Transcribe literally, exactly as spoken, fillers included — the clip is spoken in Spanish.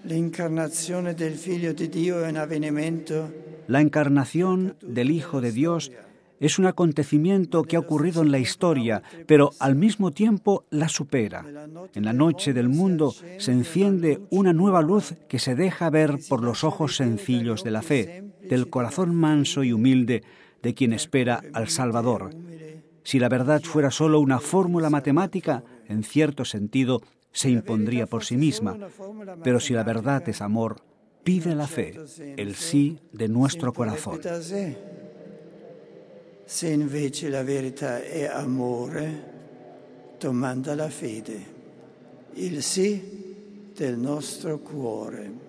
L'incarnazione del Figlio di Dio è un avvenimento. La encarnación del Hijo de Dios es un acontecimiento que ha ocurrido en la historia, pero al mismo tiempo la supera. En la noche del mundo se enciende una nueva luz que se deja ver por los ojos sencillos de la fe, del corazón manso y humilde de quien espera al Salvador. Si la verdad fuera solo una fórmula matemática, en cierto sentido se impondría por sí misma. Pero si la verdad es amor, pide la fe, el sí de nuestro corazón. Se invece la verità è amore, domanda la fede, il sì del nostro cuore.